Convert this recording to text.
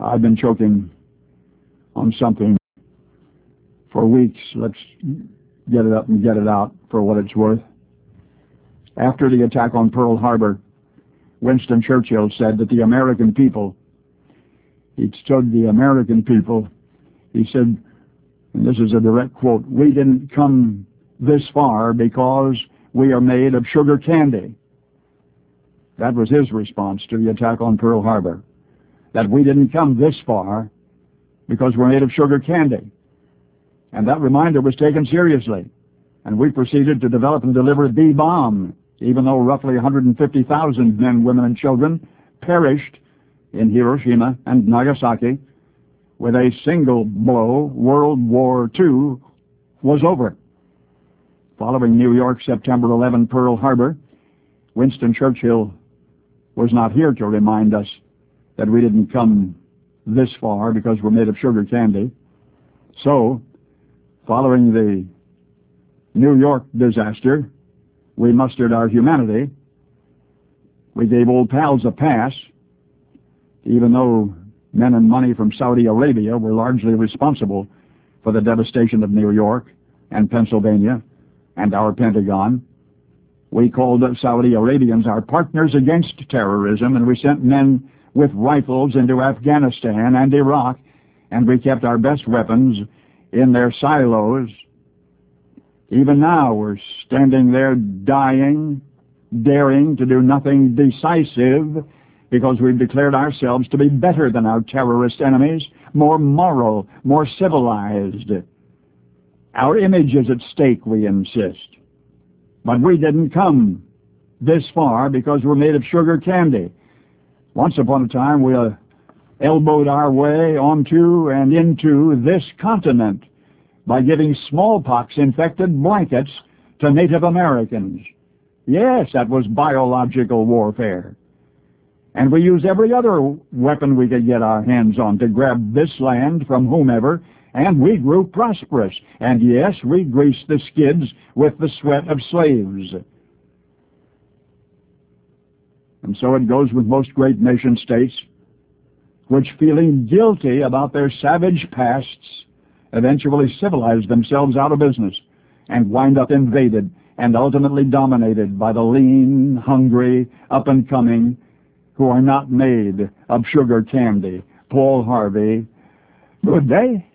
I've been choking on something for weeks. Let's get it up and get it out for what it's worth. After the attack on Pearl Harbor, Winston Churchill said that the American people, he stood the American people, he said, and this is a direct quote, "We didn't come this far because we are made of sugar candy." That was his response to the attack on Pearl Harbor, that we didn't come this far because we're made of sugar candy. And that reminder was taken seriously, and we proceeded to develop and deliver the bomb, even though roughly 150,000 men, women, and children perished in Hiroshima and Nagasaki. With a single blow, World War II was over. Following New York, September 11, Pearl Harbor, Winston Churchill was not here to remind us that we didn't come this far because we're made of sugar candy. So, following the New York disaster, we mustered our humanity. We gave old pals a pass, even though men and money from Saudi Arabia were largely responsible for the devastation of New York and Pennsylvania and our Pentagon. We called the Saudi Arabians our partners against terrorism, and we sent men with rifles into Afghanistan and Iraq, and we kept our best weapons in their silos. Even now we're standing there dying, daring to do nothing decisive, because we've declared ourselves to be better than our terrorist enemies, more moral, more civilized. Our image is at stake, we insist. But we didn't come this far because we're made of sugar candy. Once upon a time, we elbowed our way onto and into this continent by giving smallpox-infected blankets to Native Americans. Yes, that was biological warfare. And we used every other weapon we could get our hands on to grab this land from whomever, and we grew prosperous. And yes, we greased the skids with the sweat of slaves. And so it goes with most great nation states, which, feeling guilty about their savage pasts, eventually civilized themselves out of business and wind up invaded and ultimately dominated by the lean, hungry, up-and-coming, who are not made of sugar candy. Paul Harvey. Good day.